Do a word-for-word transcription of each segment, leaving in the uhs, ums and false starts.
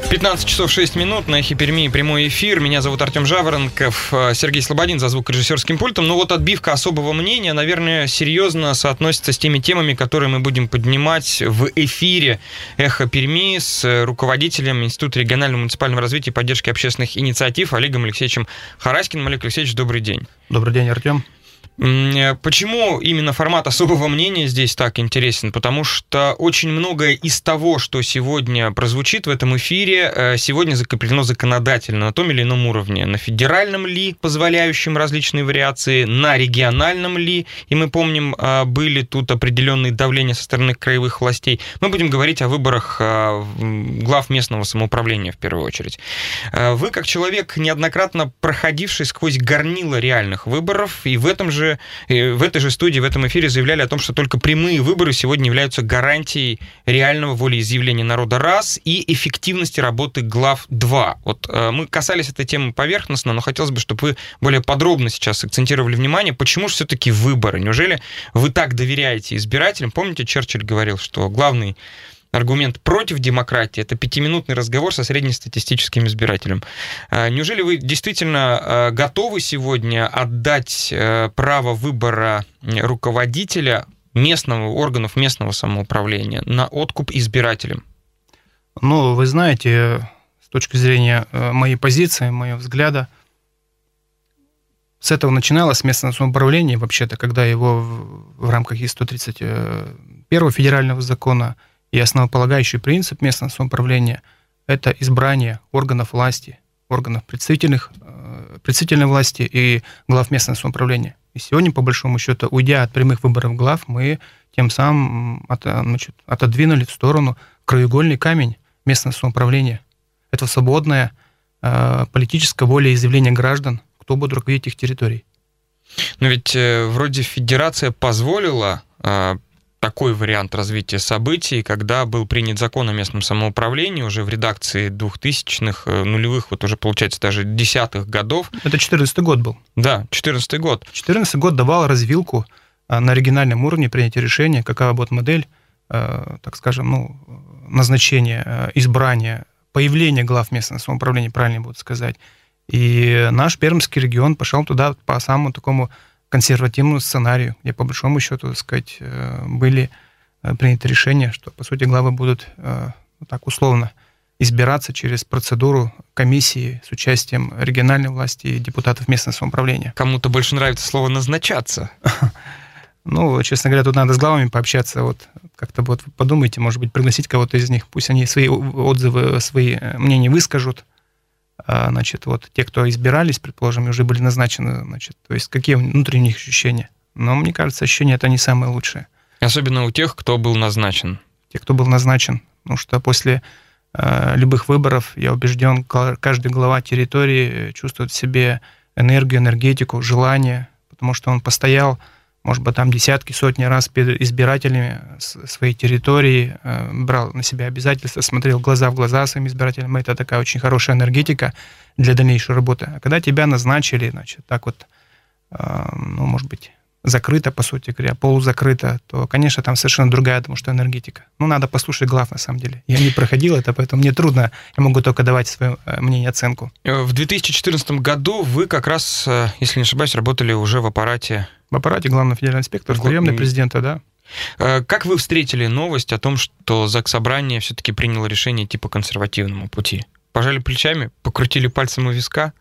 пятнадцать часов шесть минут, на Эхе Перми прямой эфир. Меня зовут Артем Жаворонков, Сергей Слободин за звукорежиссерским пультом. Ну вот отбивка особого мнения, наверное, серьезно соотносится с теми темами, которые мы будем поднимать в эфире Эхо Перми с руководителем Института регионального муниципального развития и поддержки общественных инициатив Олегом Алексеевичем Хараськиным. Олег Алексеевич, добрый день. Добрый день, Артем. Почему именно формат особого мнения здесь так интересен? Потому что очень многое из того, что сегодня прозвучит в этом эфире, сегодня закреплено законодательно на том или ином уровне. На федеральном ли, позволяющем различные вариации, на региональном ли, и мы помним, были тут определенные давления со стороны краевых властей. Мы будем говорить о выборах глав местного самоуправления в первую очередь. Вы, как человек, неоднократно проходивший сквозь горнило реальных выборов, и в этом же в этой же студии, в этом эфире заявляли о том, что только прямые выборы сегодня являются гарантией реального волеизъявления народа раз и эффективности работы глав два. Вот э, мы касались этой темы поверхностно, но хотелось бы, чтобы вы более подробно сейчас акцентировали внимание, почему же все-таки выборы? Неужели вы так доверяете избирателям? Помните, Черчилль говорил, что главный аргумент против демократии – это пятиминутный разговор со среднестатистическим избирателем. Неужели вы действительно готовы сегодня отдать право выбора руководителя местного, органов местного самоуправления на откуп избирателям? Ну, вы знаете, с точки зрения моей позиции, моего взгляда, с этого начиналось местное самоуправление, вообще-то, когда его в рамках сто тридцать первого федерального закона и основополагающий принцип местного самоуправления – это избрание органов власти, органов представительных, представительной власти и глав местного самоуправления. И сегодня, по большому счету, уйдя от прямых выборов глав, мы тем самым от, значит, отодвинули в сторону краеугольный камень местного самоуправления. Это свободная э, политическая волеизъявление граждан, кто будет руководить их территорией. Но ведь э, вроде федерация позволила э, такой вариант развития событий, когда был принят закон о местном самоуправлении уже в редакции двухтысячных, нулевых, вот уже, получается, даже десятых годов. Это четырнадцатый год был. Да, четырнадцатый год. четырнадцатый год давал развилку на региональном уровне принятия решения, какая будет модель, так скажем, ну, назначения, избрания, появления глав местного самоуправления, правильно буду сказать. И наш Пермский регион пошел туда по самому такому консервативному сценарию, где, по большому счету, так сказать, были приняты решения, что, по сути, главы будут, так условно, избираться через процедуру комиссии с участием региональной власти и депутатов местного самоуправления. Кому-то больше нравится слово «назначаться». Ну, честно говоря, тут надо с главами пообщаться, вот как-то вот подумайте, может быть, пригласить кого-то из них, пусть они свои отзывы, свои мнения выскажут. Значит, вот те, кто избирались, предположим, и уже были назначены, значит, то есть какие внутренние у них ощущения. Но мне кажется, ощущения это не самые лучшие. Особенно у тех, кто был назначен. Те, кто был назначен. Потому что после э, любых выборов, я убежден, каждый глава территории чувствует в себе энергию, энергетику, желание, потому что он постоял, может быть, там десятки, сотни раз перед избирателями своей территории, брал на себя обязательства, смотрел глаза в глаза своим избирателям. Это такая очень хорошая энергетика для дальнейшей работы. А когда тебя назначили, значит, так вот, ну, может быть, закрыто, по сути говоря, полузакрыто, то, конечно, там совершенно другая, потому что энергетика. Ну, надо послушать глав, на самом деле. Я не проходил это, поэтому мне трудно, я могу только давать свое мнение, оценку. В две тысячи четырнадцатом году вы как раз, если не ошибаюсь, работали уже в аппарате... В аппарате главного федерального инспектора, в приемной президента, да. Как вы встретили новость о том, что Заксобрание все-таки приняло решение идти по консервативному пути? Пожали плечами, покрутили пальцем у виска?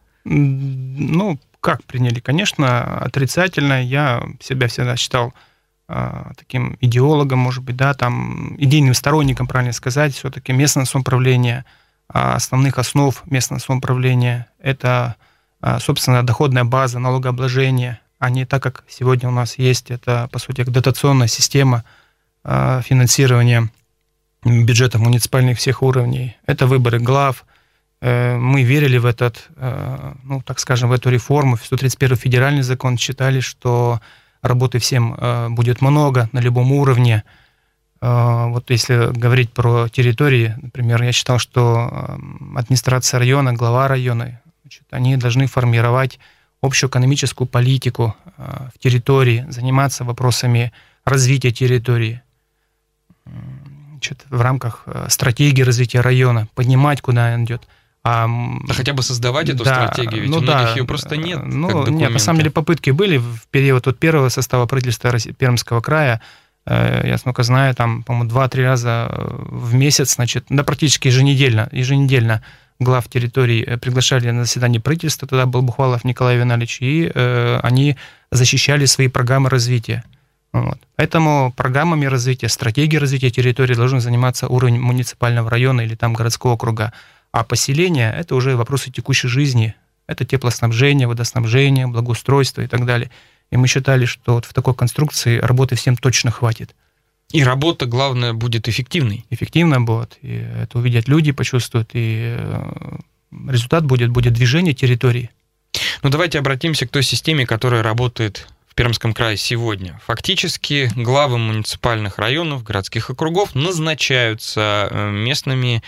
Ну, как приняли? Конечно, отрицательно. Я себя всегда считал а, таким идеологом, может быть, да, там, идейным сторонником, правильно сказать, все-таки местное самоуправление, а основных основ местного самоуправления – это, а, собственно, доходная база, налогообложение, а не так, как сегодня у нас есть, это, по сути, дотационная система а, финансирования бюджетов муниципальных всех уровней. Это выборы глав. Мы верили в этот, ну, так скажем, в эту реформу, в сто тридцать первый федеральный закон, считали, что работы всем будет много на любом уровне. Вот если говорить про территории, например, я считал, что администрация района, глава района, значит, они должны формировать общую экономическую политику в территории, заниматься вопросами развития территории. значит, в рамках стратегии развития района, понимать, куда он идет. А, да хотя бы создавать эту да, стратегию, ведь ну у многих да, ее просто нет. Ну, нет, на самом деле попытки были в период вот первого состава правительства Пермского края. Я, сколько знаю, там, по-моему, два-три раза в месяц, значит, да, практически еженедельно, еженедельно глав территорий приглашали на заседание правительства, туда был Бухвалов Николай Виналич, и э, они защищали свои программы развития. Вот. Поэтому программами развития, стратегией развития территории должен заниматься уровень муниципального района или там городского округа. А поселение – это уже вопросы текущей жизни, это теплоснабжение, водоснабжение, благоустройство и так далее. И мы считали, что вот в такой конструкции работы всем точно хватит. И работа, главное, будет эффективной. Эффективно будет, и это увидят люди, почувствуют, и результат будет, будет движение территории. Ну, давайте обратимся к той системе, которая работает в Пермском крае сегодня. Фактически главы муниципальных районов, городских округов назначаются местными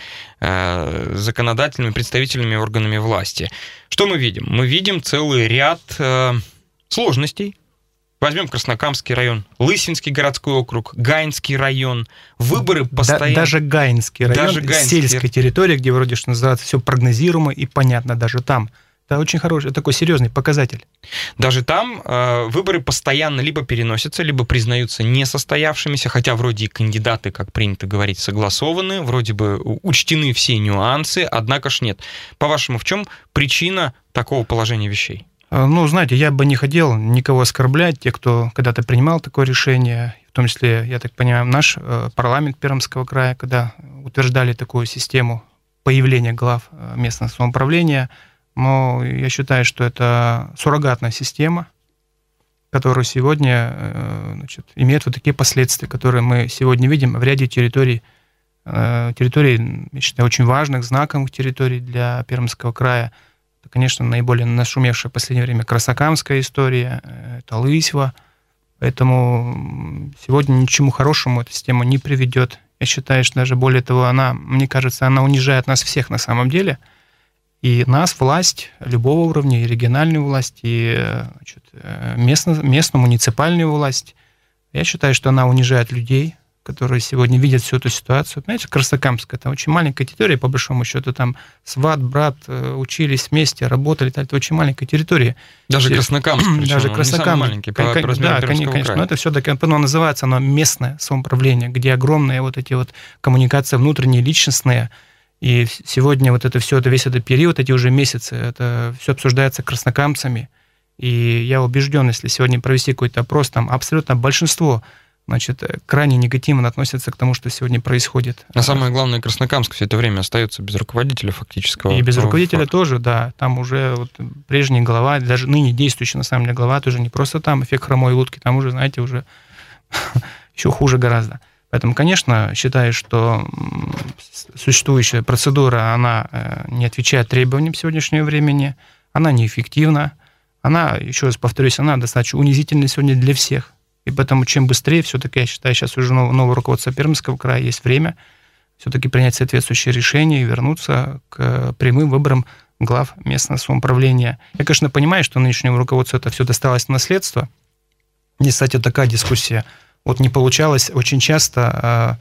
э, законодательными представительными органами власти. Что мы видим? Мы видим целый ряд э, сложностей. Возьмем Краснокамский район, Лысинский городской округ, Гаинский район. Выборы постоянно... Да, даже Гаинский район, даже Гаинский... сельская территория, где вроде, что называется, все прогнозируемо и понятно даже там. Это очень хороший, такой серьезный показатель. Даже там э, выборы постоянно либо переносятся, либо признаются несостоявшимися, хотя вроде и кандидаты, как принято говорить, согласованы, вроде бы учтены все нюансы, однако ж нет. По-вашему, в чем причина такого положения вещей? Ну, знаете, я бы не хотел никого оскорблять, те, кто когда-то принимал такое решение, в том числе, я так понимаю, наш парламент Пермского края, когда утверждали такую систему появления глав местного самоуправления. Но я считаю, что это суррогатная система, которая сегодня, значит, имеет вот такие последствия, которые мы сегодня видим в ряде территорий, территорий, я считаю, очень важных, знаковых территорий для Пермского края. Это, конечно, наиболее нашумевшая в последнее время Краснокамская история, это Лысьва. Поэтому сегодня ничему хорошему эта система не приведет. Я считаю, что даже более того, она, мне кажется, она унижает нас всех на самом деле. И нас, власть любого уровня, и региональную власть, и значит, местно, местную муниципальную власть, я считаю, что она унижает людей, которые сегодня видят всю эту ситуацию. Знаете, Краснокамск – это очень маленькая территория, по большому счету, там сват, брат учились вместе, работали, это очень маленькая территория. Даже Краснокамск, даже Краснокамск, не самый маленький, по, по размеру да, Пермского конечно, края. Но это все-таки, оно называется, оно местное самоуправление, где огромные вот эти вот коммуникации внутренние, личностные. И сегодня вот это все, это весь этот период, эти уже месяцы, это все обсуждается краснокамцами. И я убежден, если сегодня провести какой-то опрос, там абсолютно большинство, значит, крайне негативно относятся к тому, что сегодня происходит. А самое главное, Краснокамск все это время остается без руководителя фактического. И без руководителя факта. Тоже, да. Там уже вот прежний глава, даже ныне действующий, на самом деле, глава тоже не просто там эффект хромой утки, там уже, знаете, уже еще хуже гораздо. Поэтому, конечно, считаю, что существующая процедура, она не отвечает требованиям сегодняшнего времени, она неэффективна, она, еще раз повторюсь, она достаточно унизительна сегодня для всех. И поэтому чем быстрее, все-таки, я считаю, сейчас уже новое, новое руководство Пермского края, есть время все-таки принять соответствующее решение и вернуться к прямым выборам глав местного самоуправления. Я, конечно, понимаю, что нынешнему руководству это все досталось в наследство. И, кстати, такая дискуссия. Вот не получалось очень часто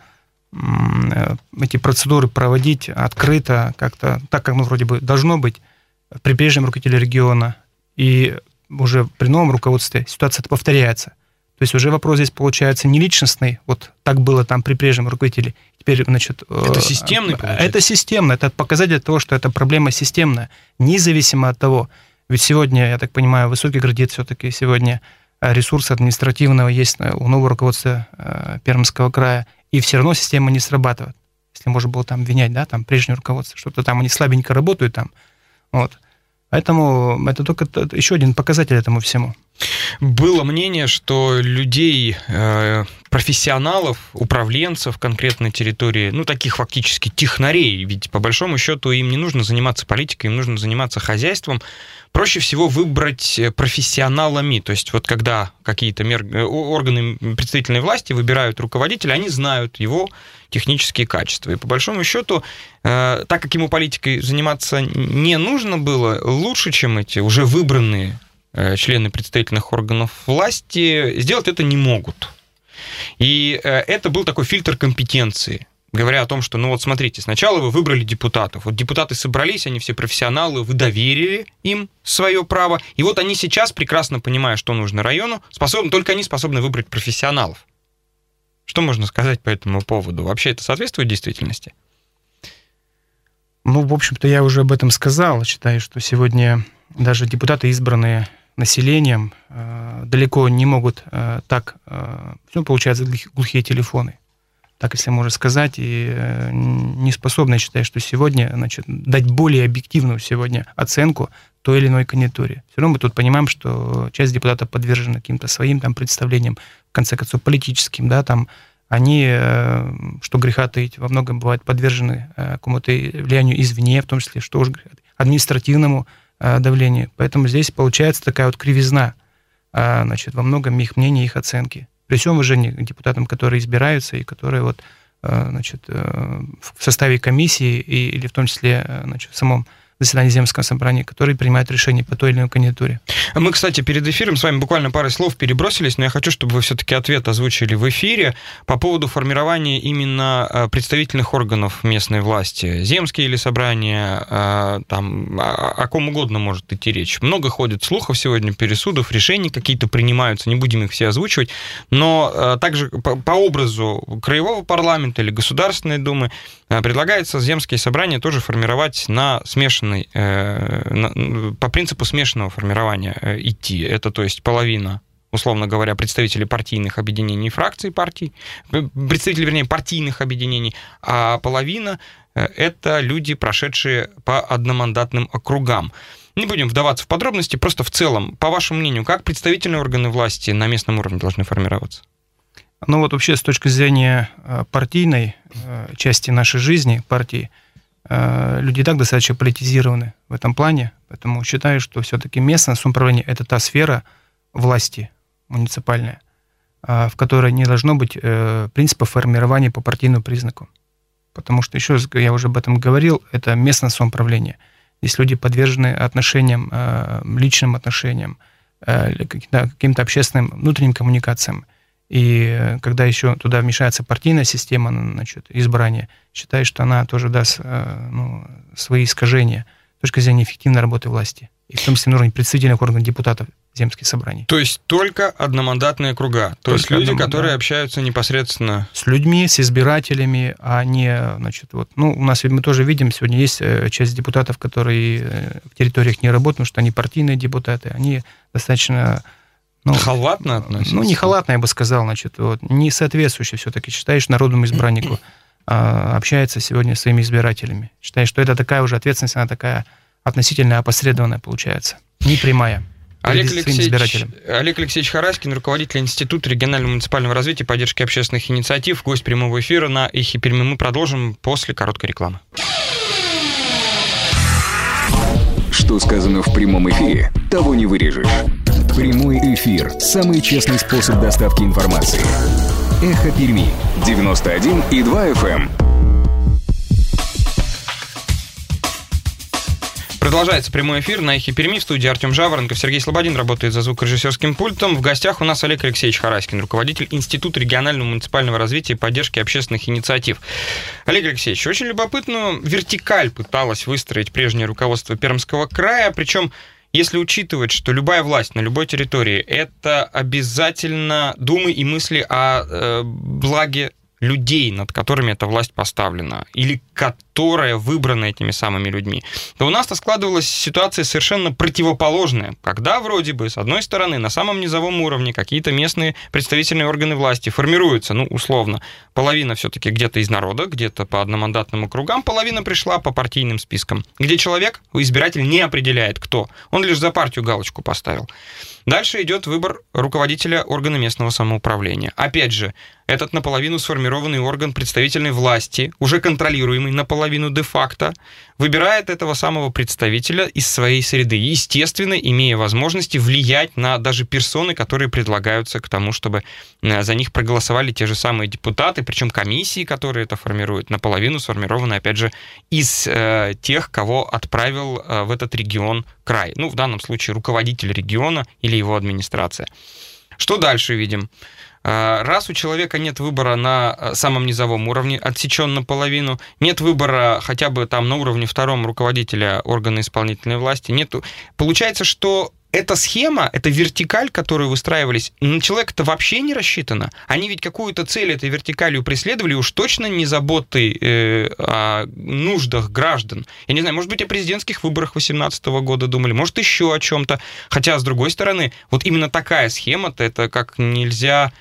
эти процедуры проводить открыто, как-то так, как ну, вроде бы должно быть при прежнем руководителе региона. И уже при новом руководстве ситуация повторяется. То есть уже вопрос здесь получается не личностный, вот так было там при прежнем руководителе. Теперь, значит, это системный, получается? Это системно, это показатель того, что это проблема системная, независимо от того. Ведь сегодня, я так понимаю, высокий кредит все-таки сегодня ресурс административного есть у нового руководства Пермского края, и все равно система не срабатывает. Если можно было там обвинять, да, там прежнее руководство, что-то там они слабенько работают там, вот. Поэтому это только еще один показатель этому всему. Было мнение, что людей, профессионалов, управленцев конкретной территории, ну, таких фактически технарей, ведь по большому счету им не нужно заниматься политикой, им нужно заниматься хозяйством, проще всего выбрать профессионалами. То есть вот когда какие-то мер... органы представительной власти выбирают руководителя, они знают его технические качества. И по большому счету, так как ему политикой заниматься не нужно было, лучше, чем эти уже выбранные члены представительных органов власти, сделать это не могут. И это был такой фильтр компетенции. говоря о том, что, ну вот смотрите, сначала вы выбрали депутатов, вот депутаты собрались, они все профессионалы, вы доверили им свое право, и вот они сейчас, прекрасно понимая, что нужно району, способны, только они способны выбрать профессионалов. Что можно сказать по этому поводу? Вообще это соответствует действительности? Ну, в общем-то, я уже об этом сказал. Считаю, что сегодня даже депутаты, избранные населением, далеко не могут так... Ну, получается, глухие телефоны. Так, если можно сказать, и не способны, я считаю, что сегодня, значит, дать более объективную сегодня оценку той или иной кандидатуре. Все равно мы тут понимаем, что часть депутатов подвержена каким-то своим там представлениям, в конце концов, политическим, да, там, они, что греха таить, во многом бывают подвержены какому-то влиянию извне, в том числе, что уж административному давлению. Поэтому здесь получается такая вот кривизна, значит, во многом их мнения, их оценки. При всем уважении к депутатам, которые избираются и которые вот, значит, в составе комиссии и, или в том числе, значит, в самом заседании Земского собрания, которые принимают решения по той или иной кандидатуре. Мы, кстати, перед эфиром с вами буквально парой слов перебросились, но я хочу, чтобы вы все-таки ответ озвучили в эфире по поводу формирования именно представительных органов местной власти. Земские или собрания, там, о ком угодно может идти речь. Много ходит слухов сегодня, пересудов, решений какие-то принимаются, не будем их все озвучивать, но также по образу краевого парламента или Государственной Думы предлагается земские собрания тоже формировать на смешанном по принципу смешанного формирования идти. Это, то есть, половина, условно говоря, представителей партийных объединений и фракций партий, представители, вернее, партийных объединений, а половина — это люди, прошедшие по одномандатным округам. Не будем вдаваться в подробности, просто в целом, по вашему мнению, как представительные органы власти на местном уровне должны формироваться? Ну вот вообще с точки зрения партийной части нашей жизни, партии, люди и так достаточно политизированы в этом плане, поэтому считаю, что все-таки местное самоуправление – это та сфера власти муниципальная, в которой не должно быть принципа формирования по партийному признаку. Потому что, еще раз, я уже об этом говорил, это местное самоуправление. Здесь люди подвержены отношениям, личным отношениям, каким-то общественным внутренним коммуникациям. И когда еще туда вмешается партийная система, значит, избрания, считаю, что она тоже даст, ну, свои искажения с точки зрения эффективной работы власти. И в том числе на уровне представительных органов депутатов земских собраний. То есть только одномандатные округа? То есть люди, которые общаются непосредственно... С людьми, с избирателями, а не, значит, вот... Ну, у нас мы тоже видим, сегодня есть часть депутатов, которые в территориях не работают, потому что они партийные депутаты, они достаточно... Ну, халатно относятся? Ну, не халатно, я бы сказал, значит, вот, не соответствующий все-таки, считаешь, народному избраннику а, общается сегодня с своими избирателями. Считаю, что это такая уже ответственность, она такая относительно опосредованная получается, не прямая. Олег Алексеевич, Олег Алексеевич Хараськин, руководитель Института регионального муниципального развития и поддержки общественных инициатив, гость прямого эфира на Эхе Перми. Мы продолжим после короткой рекламы. Что сказано в прямом эфире, того не вырежешь. Прямой эфир – самый честный способ доставки информации. Эхо Перми, девяносто один и два эф эм. Продолжается прямой эфир на Эхе Перми. В студии Артем Жаворонков, Сергей Слободин работает за звукорежиссерским пультом. В гостях у нас Олег Алексеевич Хараськин, руководитель Института регионального муниципального развития и поддержки общественных инициатив. Олег Алексеевич, очень любопытную вертикаль пыталось выстроить прежнее руководство Пермского края, причем если учитывать, что любая власть на любой территории – это обязательно думы и мысли о э, благе людей, над которыми эта власть поставлена, или которая выбрана этими самыми людьми, то у нас-то складывалась ситуация совершенно противоположная, когда вроде бы, с одной стороны, на самом низовом уровне какие-то местные представительные органы власти формируются, ну, условно, половина все-таки где-то из народа, где-то по одномандатным округам, половина пришла по партийным спискам, где человек, избиратель, не определяет, кто, он лишь за партию галочку поставил. Дальше идет выбор руководителя органа местного самоуправления. Опять же, этот наполовину сформированный орган представительной власти, уже контролируемый наполовину де-факто, выбирает этого самого представителя из своей среды, естественно, имея возможности влиять на даже персоны, которые предлагаются к тому, чтобы за них проголосовали те же самые депутаты, причем комиссии, которые это формируют, наполовину сформированы, опять же, из э, тех, кого отправил э, в этот регион край. Ну, в данном случае руководитель региона или его администрация. Что дальше видим? Раз у человека нет выбора на самом низовом уровне, отсечен наполовину, нет выбора хотя бы там на уровне втором руководителя органа исполнительной власти, нету. Получается, что эта схема, эта вертикаль, которую выстраивались, на человека-то вообще не рассчитана. Они ведь какую-то цель этой вертикалью преследовали, уж точно не заботой э, о нуждах граждан. Я не знаю, может быть, о президентских выборах две тысячи восемнадцатого года думали, может, еще о чем-то. Хотя, с другой стороны, вот именно такая схема-то, это как нельзя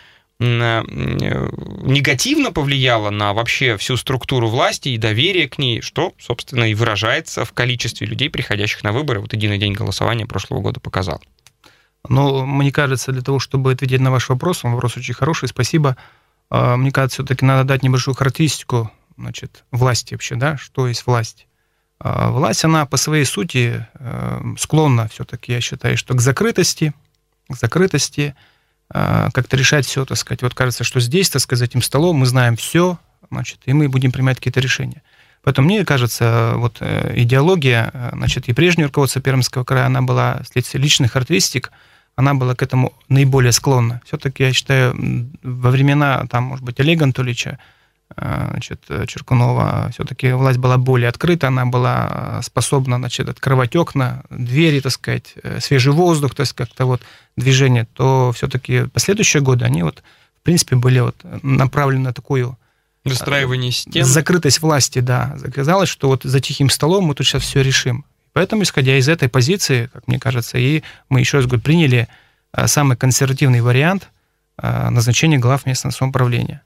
негативно повлияло на вообще всю структуру власти и доверие к ней, что, собственно, и выражается в количестве людей, приходящих на выборы. Вот единый день голосования прошлого года показал. Но мне кажется, для того, чтобы ответить на ваш вопрос, он вопрос очень хороший, спасибо. Мне кажется, все-таки надо дать небольшую характеристику, значит, власти вообще, да, что есть власть. Власть, она по своей сути склонна все-таки, я считаю, что к закрытости, к закрытости, как-то решать все, так сказать. Вот кажется, что здесь, так сказать, за этим столом мы знаем все, значит, и мы будем принимать какие-то решения. Поэтому мне кажется, вот идеология, значит, и прежнее руководство Пермского края, она была, вследствие личных характеристик, она была к этому наиболее склонна. Все-таки, я считаю, во времена, там, может быть, Олега Анатольевича, значит, Черкунова, все-таки власть была более открыта, она была способна, значит, открывать окна, двери, так сказать, свежий воздух, то есть как-то вот движение, то все-таки последующие годы, они вот, в принципе, были вот направлены на такую... Выстраивание стен. Закрытость власти, да. Казалось, что вот за тихим столом мы тут сейчас все решим. Поэтому, исходя из этой позиции, как мне кажется, и мы, еще раз говорю, приняли самый консервативный вариант назначения глав местного самоуправления.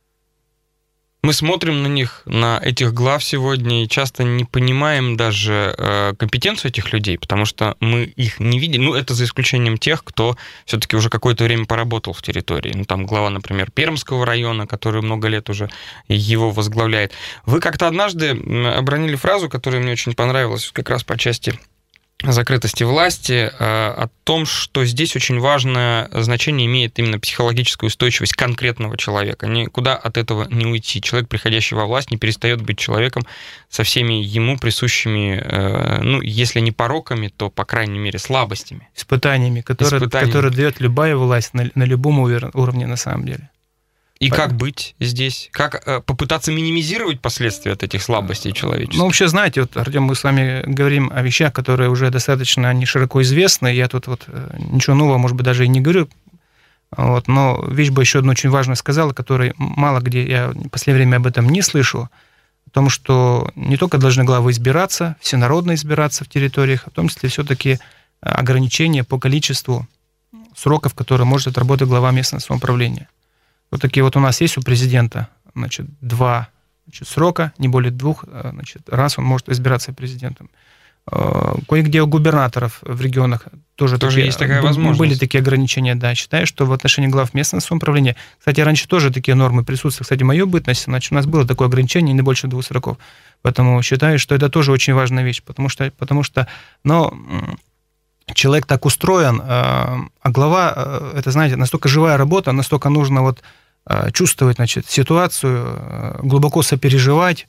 Мы смотрим на них, на этих глав сегодня, и часто не понимаем даже э, компетенцию этих людей, потому что мы их не видим. Ну, это за исключением тех, кто все-таки уже какое-то время поработал в территории. Ну, там глава, например, Пермского района, который много лет уже его возглавляет. Вы как-то однажды обронили фразу, которая мне очень понравилась, как раз по части закрытости власти, о том, что здесь очень важное значение имеет именно психологическая устойчивость конкретного человека. Никуда от этого не уйти. Человек, приходящий во власть, не перестает быть человеком со всеми ему присущими, ну, если не пороками, то, по крайней мере, слабостями. Испытаниями, которые, Испытаниями. которые дает любая власть на, на любом уровне на самом деле. И как быть здесь? Как э, попытаться минимизировать последствия от этих слабостей человеческих? Ну, вообще, знаете, вот, Артем, мы с вами говорим о вещах, которые уже достаточно не широко известны. Я тут вот ничего нового, может быть, даже и не говорю. Вот, но вещь бы еще одну очень важную сказала, которой мало где я в последнее время об этом не слышу. О том, что не только должны главы избираться, всенародно избираться в территориях, а в том числе все-таки ограничения по количеству сроков, которые может отработать глава местного самоуправления. Вот такие вот у нас есть у президента, значит, два значит, срока, не более двух, значит, раз он может избираться президентом. Кое-где у губернаторов в регионах тоже, тоже такие, есть такая возможность. Были такие ограничения, да. Считаю, что в отношении глав местного самоуправления, кстати, раньше тоже такие нормы присутствовали. Кстати, в мою бытность, значит, у нас было такое ограничение не больше двух сроков. Поэтому считаю, что это тоже очень важная вещь, потому что, потому что но человек так устроен, а глава, это, знаете, настолько живая работа, настолько нужно вот чувствовать, значит, ситуацию, глубоко сопереживать,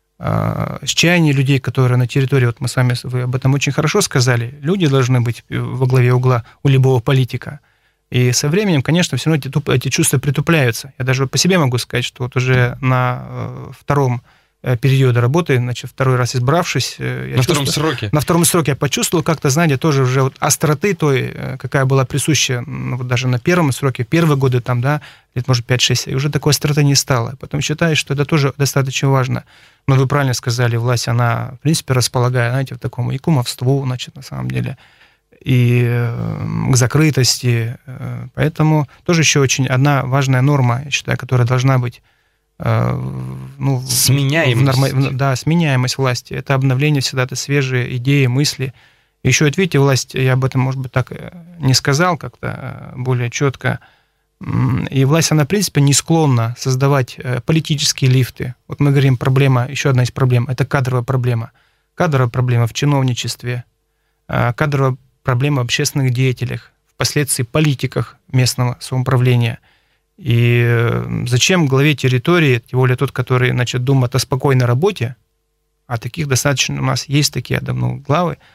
чаяние людей, которые на территории, вот мы с вами, вы об этом очень хорошо сказали, люди должны быть во главе угла у любого политика. И со временем, конечно, все равно эти, эти чувства притупляются. Я даже по себе могу сказать, что вот уже на втором периода работы, значит, второй раз избравшись... Я на втором сроке. На втором сроке я почувствовал как-то, знаете, тоже уже вот остроты той, какая была присуща, ну, вот даже на первом сроке, первые годы там, да, лет, может, пять-шесть, и уже такой остроты не стало. Потом считаю, что это тоже достаточно важно. Но вы правильно сказали, власть, она, в принципе, располагает, знаете, вот такому и кумовству, значит, на самом деле, и к закрытости. Поэтому тоже еще очень одна важная норма, я считаю, которая должна быть, ну, сменяемость. В норма... Да, сменяемость власти. Это обновление всегда, это свежие идеи, мысли. Еще, вот видите, власть, я об этом, может быть, так не сказал как-то более четко, и власть, она, в принципе, не склонна создавать политические лифты. Вот мы говорим, проблема, еще одна из проблем, это кадровая проблема. Кадровая проблема в чиновничестве, кадровая проблема в общественных деятелях, впоследствии политиках местного самоуправления. И зачем главе территории, тем более тот, который, значит, думает о спокойной работе, а таких достаточно у нас есть такие давно главы,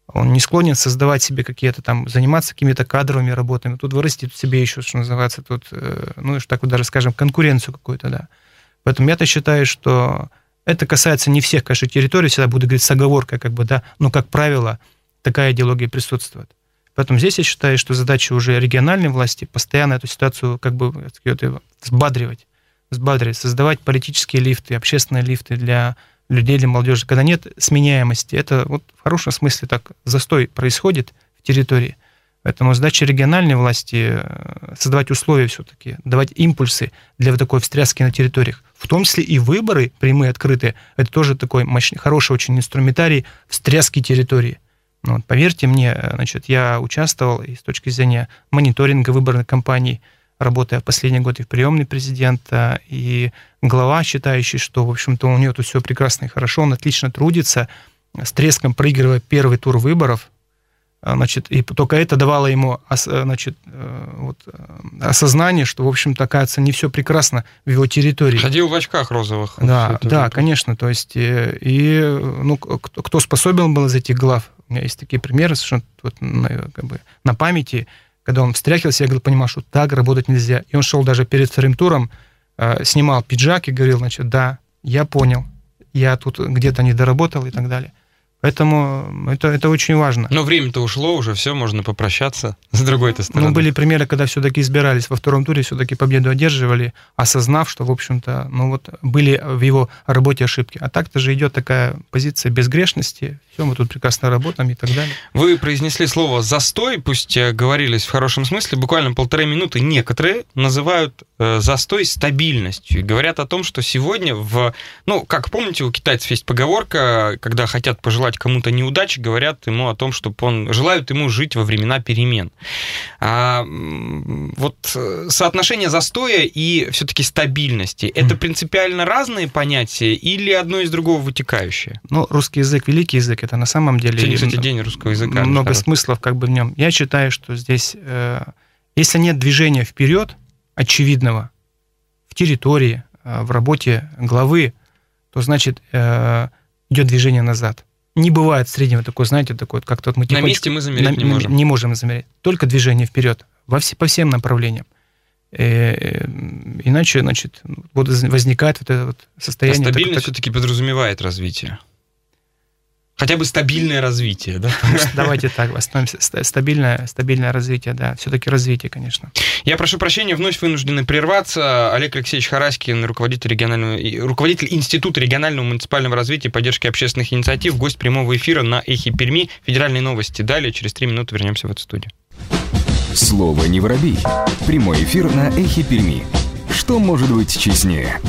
Он не склонен создавать себе какие-то там, заниматься какими-то кадровыми работами. Тут вырастет себе еще, что называется, тут, ну, так вот даже скажем, конкуренцию какую-то, да. Поэтому я-то считаю, что это касается не всех, конечно, территорий, всегда буду говорить с оговоркой, как бы, да, но, как правило, такая идеология присутствует. Поэтому здесь я считаю, что задача уже региональной власти постоянно эту ситуацию как бы взбадривать, взбадривать, создавать политические лифты, общественные лифты для людей, для молодежи. Когда нет сменяемости, это вот в хорошем смысле так застой происходит в территории. Поэтому задача региональной власти создавать условия все-таки, давать импульсы для вот такой встряски на территориях. В том числе и выборы прямые, открытые. Это тоже такой мощный, хороший очень инструментарий встряски территории. Ну, вот, поверьте мне, значит, я участвовал и с точки зрения мониторинга выборных кампаний, работая последний год и в приемной президента, и глава, считающий, что, в общем-то, у него тут все прекрасно и хорошо, он отлично трудится, с треском проигрывая первый тур выборов, значит, и только это давало ему, значит, вот, осознание, что, в общем-то, оказывается, не все прекрасно в его территории. Ходил в очках розовых. Да, да, это. Конечно, то есть, и, и ну, кто способен был из этих глав, у меня есть такие примеры, совершенно вот, как бы, на памяти, когда он встряхивался, я понимал, что так работать нельзя. И он шел даже перед вторым туром, э, снимал пиджак и говорил, значит, да, я понял, я тут где-то не доработал и так далее. Поэтому это, это очень важно. Но время-то ушло, уже все, можно попрощаться с другой-то стороны. Ну, были примеры, когда все-таки избирались во втором туре, все-таки победу одерживали, осознав, что, в общем-то, ну вот были в его работе ошибки. А так-то же идет такая позиция безгрешности, все, мы тут прекрасно работаем и так далее. Вы произнесли слово «застой», пусть говорились в хорошем смысле, буквально полторы минуты. Некоторые называют э, застой стабильностью и говорят о том, что сегодня в... Ну, как помните, у китайцев есть поговорка, когда хотят пожелать кому-то неудачи, говорят ему о том, чтобы он... Желают ему жить во времена перемен. А, вот соотношение застоя и все-таки стабильности, mm. это принципиально разные понятия или одно из другого вытекающее? Ну, русский язык, великий язык, это на самом деле... Сегодня, кстати, день русского языка. Много смыслов как бы в нем. Я считаю, что здесь, э, если нет движения вперед, очевидного, в территории, э, в работе главы, то, значит, э, идет движение назад. Не бывает среднего такого, знаете, такой, как-то вот мы тихонечко... На месте мы замерить на, не можем. Не можем замерить. Только движение вперед во все, по всем направлениям. Э, иначе, значит, вот возникает вот это вот состояние... А стабильность так, все-таки подразумевает развитие. Хотя бы стабильное развитие, да? Давайте так, остановимся. Стабильное, стабильное развитие, да. Все-таки развитие, конечно. Я прошу прощения, вновь вынуждены прерваться. Олег Алексеевич Хараськин, руководитель, регионального, руководитель Института регионального муниципального развития и поддержки общественных инициатив, гость прямого эфира на Эхе Перми. Федеральные новости. Далее, через три минуты вернемся в эту студию. Слово не воробей. Прямой эфир на Эхе Перми. Что может быть честнее?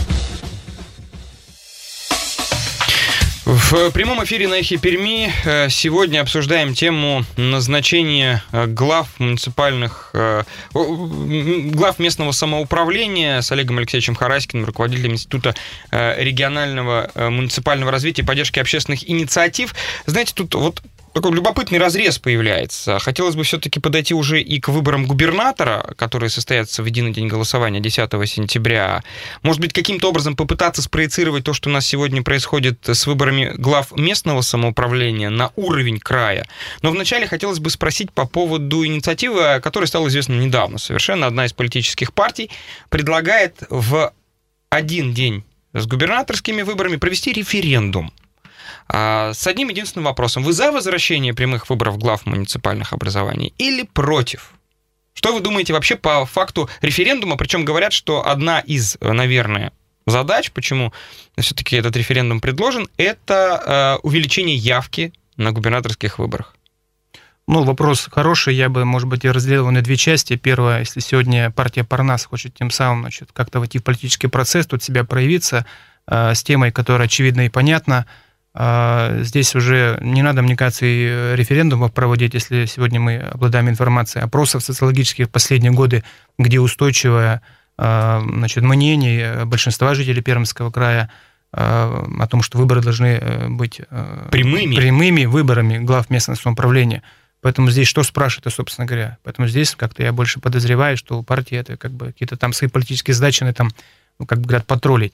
В прямом эфире на Эхе Перми сегодня обсуждаем тему назначения глав муниципальных, глав местного самоуправления с Олегом Алексеевичем Хараськиным, руководителем Института регионального муниципального развития и поддержки общественных инициатив. Знаете, тут вот такой любопытный разрез появляется. Хотелось бы все-таки подойти уже и к выборам губернатора, которые состоятся в единый день голосования десятого сентября. Может быть, каким-то образом попытаться спроецировать то, что у нас сегодня происходит с выборами глав местного самоуправления на уровень края. Но вначале хотелось бы спросить по поводу инициативы, которая стала известна недавно. Совершенно одна из политических партий предлагает в один день с губернаторскими выборами провести референдум. С одним единственным вопросом. Вы за возвращение прямых выборов глав муниципальных образований или против? Что вы думаете вообще по факту референдума? Причем говорят, что одна из, наверное, задач, почему все-таки этот референдум предложен, это увеличение явки на губернаторских выборах. Ну, вопрос хороший. Я бы, может быть, и разделил его на две части. Первое, если сегодня партия Парнас хочет тем самым, значит, как-то войти в политический процесс, тут себя проявиться э, с темой, которая очевидна и понятна. Здесь уже не надо, мне кажется, и референдумов проводить, если сегодня мы обладаем информацией опросов социологических в последние годы, где устойчивое, значит, мнение большинства жителей Пермского края о том, что выборы должны быть прямыми, прямыми выборами глав местного самоуправления. Поэтому здесь что спрашивают, собственно говоря? Поэтому здесь как-то я больше подозреваю, что у партии это как бы какие-то там свои политические задачи на этом, ну, как бы говорят, потроллить.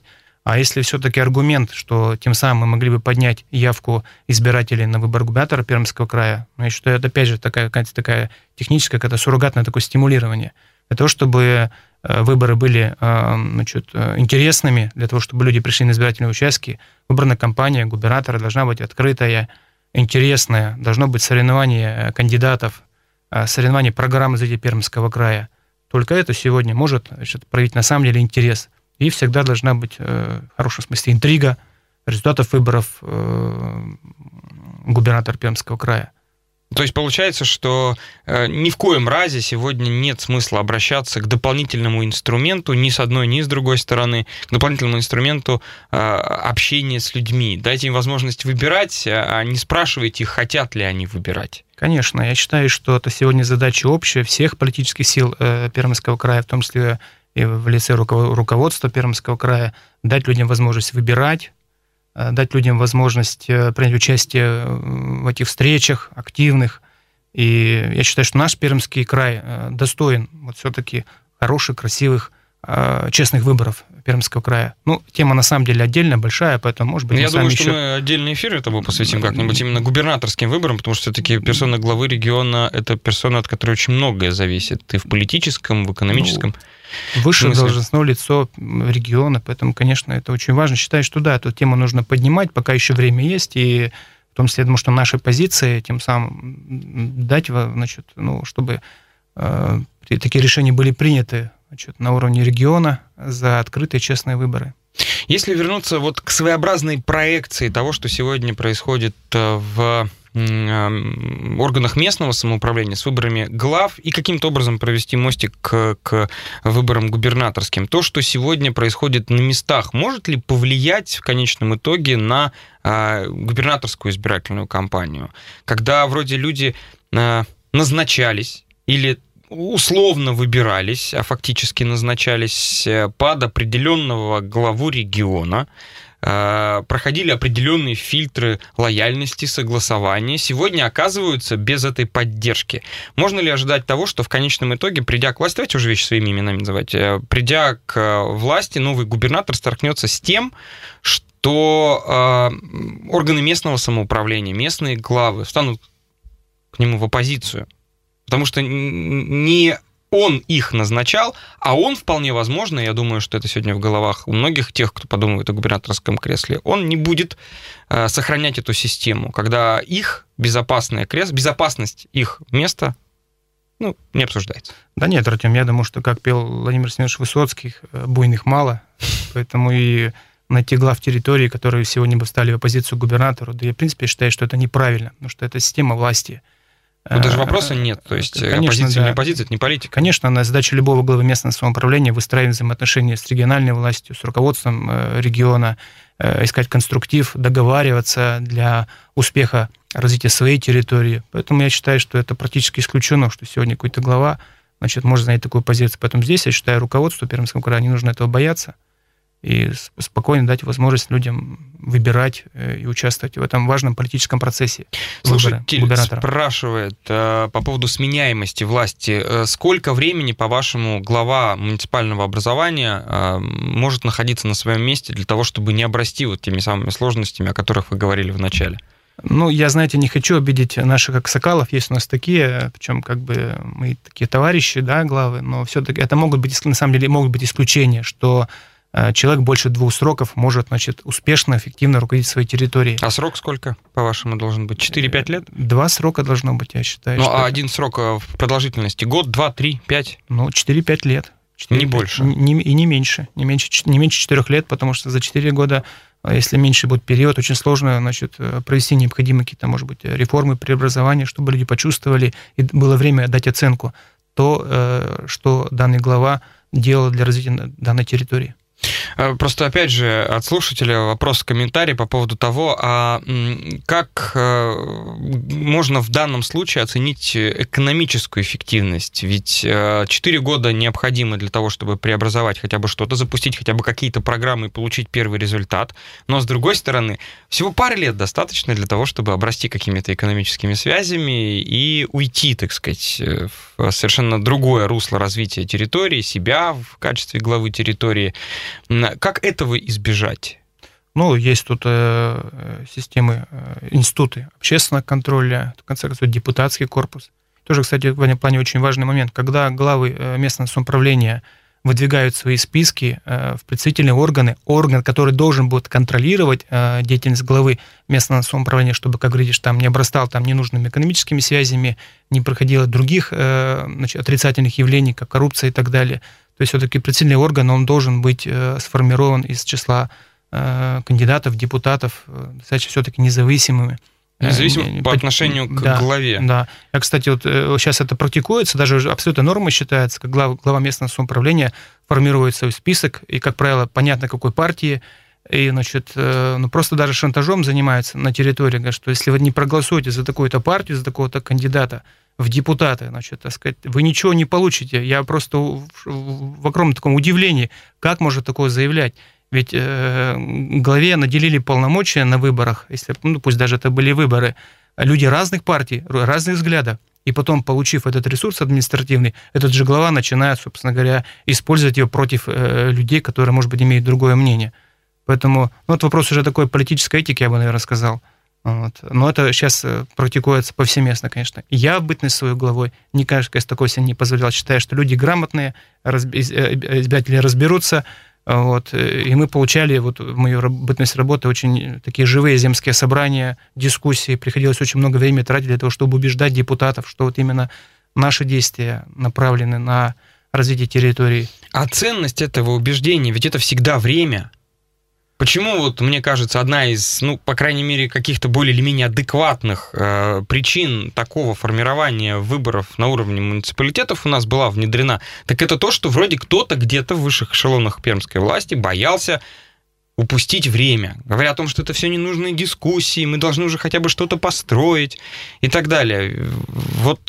А если все-таки аргумент, что тем самым мы могли бы поднять явку избирателей на выбор губернатора Пермского края, ну, я считаю, это опять же такая, какая-то такая техническая, какая-то суррогатное такое стимулирование. Для того, чтобы выборы были, значит, интересными, для того, чтобы люди пришли на избирательные участки, выборная кампания губернатора должна быть открытая, интересная, должно быть соревнование кандидатов, соревнование программ развития Пермского края. Только это сегодня может, значит, проявить на самом деле интерес. И всегда должна быть, в хорошем смысле, интрига результатов выборов губернатора Пермского края. То есть получается, что э, ни в коем разе сегодня нет смысла обращаться к дополнительному инструменту ни с одной, ни с другой стороны, к дополнительному инструменту э, общения с людьми. Дайте им возможность выбирать, а не спрашивайте их, хотят ли они выбирать. Конечно, я считаю, что это сегодня задача общая всех политических сил э, Пермского края, в том числе и в лице руководства Пермского края, дать людям возможность выбирать, дать людям возможность принять участие в этих встречах активных. И я считаю, что наш Пермский край достоин вот все-таки хороших, красивых, честных выборов Пермского края. Ну, тема на самом деле отдельная, большая, поэтому, может быть, я мы думаю, еще... что мы отдельный эфир этому посвятим как-нибудь именно губернаторским выборам, потому что все-таки персона главы региона — это персона, от которой очень многое зависит и в политическом, в экономическом. Ну, высшее должностное лицо региона, поэтому, конечно, это очень важно. Считаю, что да, эту тему нужно поднимать, пока еще время есть, и в том числе, я думаю, что наши позиции тем самым дать, значит, ну, чтобы э, такие решения были приняты, значит, на уровне региона за открытые честные выборы. Если вернуться вот к своеобразной проекции того, что сегодня происходит в органах местного самоуправления с выборами глав, и каким-то образом провести мостик к, к выборам губернаторским, то, что сегодня происходит на местах, может ли повлиять в конечном итоге на а, губернаторскую избирательную кампанию, когда вроде люди а, назначались или условно выбирались, а фактически назначались под определенного главу региона, проходили определенные фильтры лояльности, согласования, сегодня оказываются без этой поддержки. Можно ли ожидать того, что в конечном итоге, придя к власти, давайте уже вещи своими именами называть, придя к власти, новый губернатор столкнется с тем, что э, органы местного самоуправления, местные главы встанут к нему в оппозицию? Потому что не он их назначал, а он, вполне возможно, я думаю, что это сегодня в головах у многих тех, кто подумывает о губернаторском кресле, он не будет э, сохранять эту систему, когда их безопасное кресло, безопасность их места, ну, не обсуждается. Да нет, Артем, я думаю, что, как пел Владимир Семенович Высоцкий, буйных мало, поэтому и найти глав территории, которые сегодня бы встали в оппозицию губернатору, да я, в принципе, считаю, что это неправильно, потому что это система власти. Ну, даже вопроса нет, то есть конечно, оппозиция да. или не оппозиция, это не политика. Конечно, задача любого главы местного самоуправления выстраивать взаимоотношения с региональной властью, с руководством региона, искать конструктив, договариваться для успеха развития своей территории. Поэтому я считаю, что это практически исключено, что сегодня какой-то глава, значит, может занять такую позицию. Поэтому здесь, я считаю, руководству Пермского края не нужно этого бояться и спокойно дать возможность людям выбирать и участвовать в этом важном политическом процессе. Слушатель спрашивает э, по поводу сменяемости власти. Э, сколько времени, по-вашему, глава муниципального образования э, может находиться на своем месте для того, чтобы не обрасти вот теми самыми сложностями, о которых вы говорили в начале? Ну, я, знаете, не хочу обидеть наших аксакалов, есть у нас такие, причем как бы мы такие товарищи, да, главы, но все-таки это могут быть, на самом деле, могут быть исключения, что человек больше двух сроков может, значит, успешно, эффективно руководить своей территорией. А срок сколько, по-вашему, должен быть? четыре-пять лет? Два срока должно быть, я считаю. Ну, а один срок в продолжительности? Год, два, три, пять? Ну, четыре-пять лет. четыре, не больше? Не, и не меньше. Не меньше, не меньше четырех лет, потому что за четыре года, если меньше будет период, очень сложно, значит, провести необходимые какие-то, может быть, реформы, преобразования, чтобы люди почувствовали, и было время дать оценку то, что данный глава делал для развития данной территории. Просто, опять же, от слушателя вопрос, комментарий по поводу того, а как можно в данном случае оценить экономическую эффективность? Ведь четыре года необходимы для того, чтобы преобразовать хотя бы что-то, запустить хотя бы какие-то программы и получить первый результат. Но, с другой стороны, всего пары лет достаточно для того, чтобы обрасти какими-то экономическими связями и уйти, так сказать, в совершенно другое русло развития территории, себя в качестве главы территории. Как этого избежать? Ну, есть тут э, системы, э, институты общественного контроля, в конце концов, депутатский корпус. Тоже, кстати, в этом плане очень важный момент. Когда главы э, местного самоуправления выдвигают свои списки э, в представительные органы, орган, который должен будет контролировать э, деятельность главы местного самоуправления, чтобы, как говоришь, там не обрастал там ненужными экономическими связями, не проходило других э, значит, отрицательных явлений, как коррупция и так далее. То есть все-таки представительный орган, он должен быть э, сформирован из числа кандидатов, депутатов, достаточно все-таки независимыми. Независимо по отношению к да, главе. Да. А, кстати, вот сейчас это практикуется, даже уже абсолютно нормой считается, как глава, глава местного самоуправления формирует свой список, и, как правило, понятно, какой партии, и, значит, ну, просто даже шантажом занимается на территории, говорят, что если вы не проголосуете за такую-то партию, за такого-то кандидата в депутаты, значит, так сказать, вы ничего не получите. Я просто в, в огромном таком удивлении, как может такое заявлять. Ведь э, главе наделили полномочия на выборах, если, ну, пусть даже это были выборы, люди разных партий, разных взглядов, и потом, получив этот ресурс административный, этот же глава начинает, собственно говоря, использовать его против э, людей, которые, может быть, имеют другое мнение. Поэтому, ну, это вопрос уже такой политической этики, я бы, наверное, сказал. Вот. Но это сейчас практикуется повсеместно, конечно. Я, бытность свою главой, никак такой себе не позволял. Считаю, что люди грамотные, избиратели разберутся. Вот, и мы получали, вот в мою бытность работы, очень такие живые земские собрания, дискуссии. Приходилось очень много времени тратить для того, чтобы убеждать депутатов, что вот именно наши действия направлены на развитие территории. А ценность этого убеждения, ведь это всегда время. Почему, вот, мне кажется, одна из, ну, по крайней мере, каких-то более или менее адекватных э, причин такого формирования выборов на уровне муниципалитетов у нас была внедрена, так это то, что вроде кто-то где-то в высших эшелонах пермской власти боялся упустить время, говоря о том, что это все ненужные дискуссии, мы должны уже хотя бы что-то построить и так далее. Вот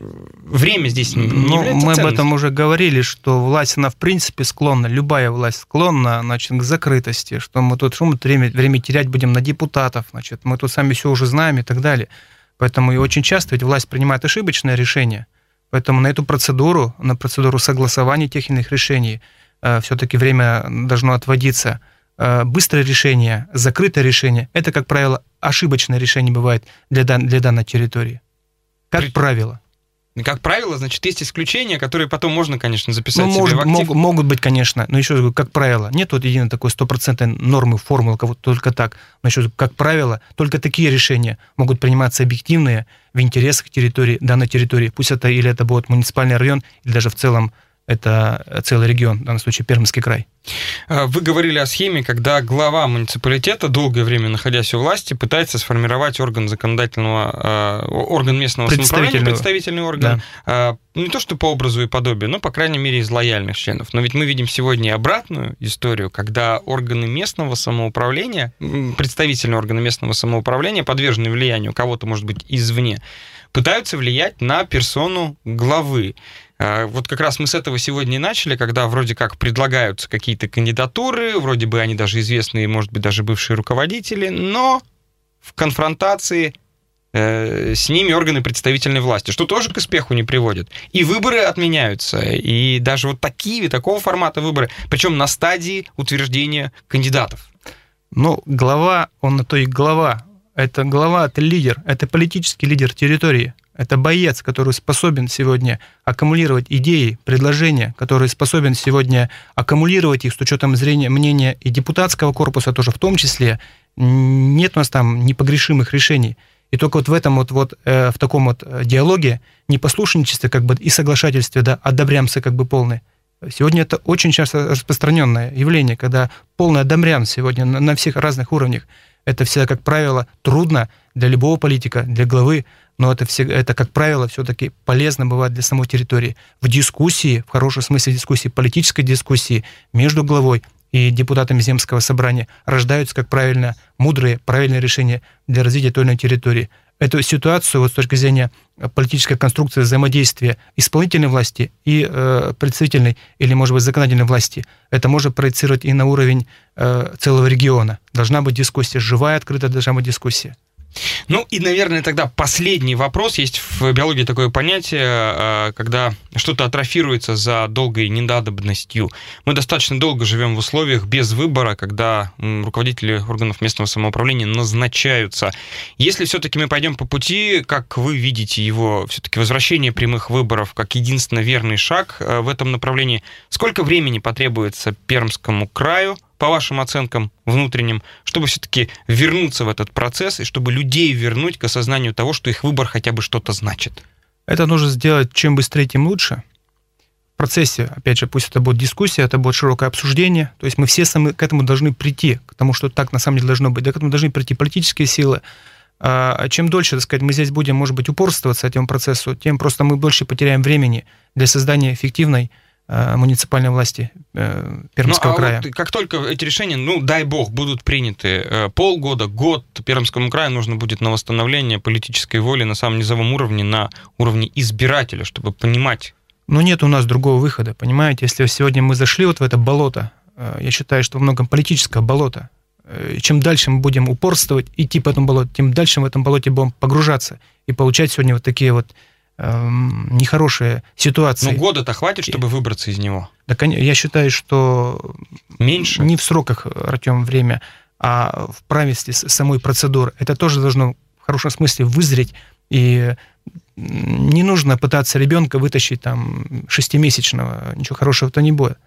время здесь не ну, является мы ценностью. Об этом уже говорили, что власть, она в принципе склонна, любая власть склонна, значит, к закрытости, что мы тут что мы время, время терять будем на депутатов, значит, мы тут сами все уже знаем и так далее. Поэтому и очень часто ведь власть принимает ошибочное решение. Поэтому на эту процедуру, на процедуру согласования тех или иных решений все-таки время должно отводиться. Быстрое решение, закрытое решение, это, как правило, ошибочное решение бывает для, дан, для данной территории. Как При... правило. Как правило, значит, есть исключения, которые потом можно, конечно, записать ну, себе может, в актив. Могут, могут быть, конечно, но еще раз говорю, как правило, нет вот единой такой стопроцентной нормы, формулы, вот только так. Но еще раз говорю, как правило, только такие решения могут приниматься объективные в интересах территории, данной территории. Пусть это или это будет муниципальный район, или даже в целом это целый регион, в данном случае Пермский край. Вы говорили о схеме, когда глава муниципалитета, долгое время находясь у власти, пытается сформировать орган законодательного, орган местного самоуправления, представительный орган, да. Не то что по образу и подобию, но, по крайней мере, из лояльных членов. Но ведь мы видим сегодня обратную историю, когда органы местного самоуправления, представительные органы местного самоуправления, подвержены влиянию кого-то, может быть, извне, пытаются влиять на персону главы. Вот как раз мы с этого сегодня и начали, когда вроде как предлагаются какие-то кандидатуры, вроде бы они даже известные, может быть, даже бывшие руководители, но в конфронтации э, с ними органы представительной власти, что тоже к успеху не приводит. И выборы отменяются, и даже вот такие, такого формата выборы, причем на стадии утверждения кандидатов. Ну, глава, он на то и глава. Это глава, это лидер, это политический лидер территории. Это боец, который способен сегодня аккумулировать идеи, предложения, который способен сегодня аккумулировать их с учетом зрения, мнения и депутатского корпуса тоже в том числе. Нет у нас там непогрешимых решений. И только вот в этом вот, вот э, в таком вот диалоге, непослушничестве как бы и соглашательстве, да, одобрямся как бы полное. Сегодня это очень часто распространенное явление, когда полное одобрям сегодня на, на всех разных уровнях. Это всегда, как правило, трудно для любого политика, для главы, но это, все, это как правило, все-таки полезно бывает для самой территории. В дискуссии, в хорошем смысле дискуссии, политической дискуссии между главой и депутатами земского собрания рождаются, как правильно, мудрые, правильные решения для развития той или иной территории. Эту ситуацию вот, с точки зрения политической конструкции взаимодействия исполнительной власти и э, представительной или, может быть, законодательной власти, это можно проецировать и на уровень э, целого региона. Должна быть дискуссия, живая, открытая должна быть дискуссия. Ну и, наверное, тогда последний вопрос. Есть в биологии такое понятие, когда что-то атрофируется за долгой ненадобностью. Мы достаточно долго живем в условиях без выбора, когда руководители органов местного самоуправления назначаются. Если все-таки мы пойдем по пути, как вы видите его, все-таки возвращение прямых выборов как единственно верный шаг в этом направлении, сколько времени потребуется Пермскому краю, по вашим оценкам внутренним, чтобы все-таки вернуться в этот процесс и чтобы людей вернуть к осознанию того, что их выбор хотя бы что-то значит? Это нужно сделать чем быстрее, тем лучше. В процессе, опять же, пусть это будет дискуссия, это будет широкое обсуждение, то есть мы все сами к этому должны прийти, к тому, что так на самом деле должно быть, да, к этому должны прийти политические силы. А чем дольше, так сказать, мы здесь будем, может быть, упорствоваться этому процессу, тем просто мы больше потеряем времени для создания эффективной муниципальной власти Пермского ну, а края. Вот как только эти решения, ну, дай бог, будут приняты, полгода, год Пермскому краю нужно будет на восстановление политической воли на самом низовом уровне, на уровне избирателя, чтобы понимать. Но нет у нас другого выхода, понимаете? Если сегодня мы зашли вот в это болото, я считаю, что во многом политическое болото, чем дальше мы будем упорствовать, идти по этому болоту, тем дальше в этом болоте будем погружаться и получать сегодня вот такие вот нехорошие ситуации. Ну, года-то хватит, чтобы выбраться из него? Да, я считаю, что меньше? Не в сроках, Артем, время, а в правильности самой процедуры. Это тоже должно в хорошем смысле вызреть, и не нужно пытаться ребенка вытащить там шестимесячного, ничего хорошего-то не будет.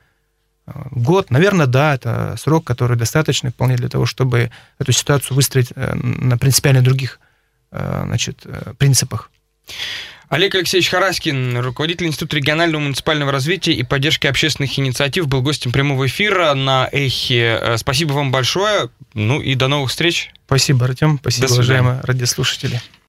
Год, наверное, да, это срок, который достаточный вполне для того, чтобы эту ситуацию выстроить на принципиально других, значит, принципах. Олег Алексеевич Хараськин, руководитель Института регионального муниципального развития и поддержки общественных инициатив, был гостем прямого эфира на Эхе. Спасибо вам большое, ну и до новых встреч. Спасибо, Артем, спасибо, уважаемые радиослушатели.